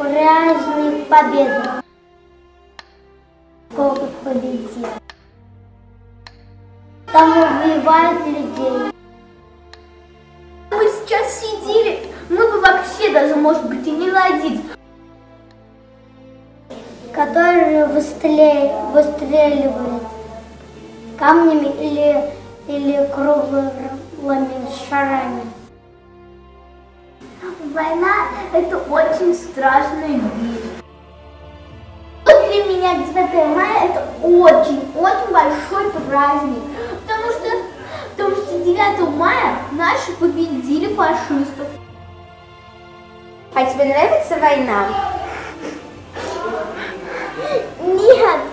праздник Победы. Кто победил? Там убивают людей. Мы сейчас сидели, мы бы вообще даже, может быть, и не родились. Которые выстреливают камнями или круглыми шарами. Война – это очень страшная вещь. Для меня 9 мая – это очень большой праздник, потому что 9 мая наши победили фашистов. А тебе нравится война? Нет,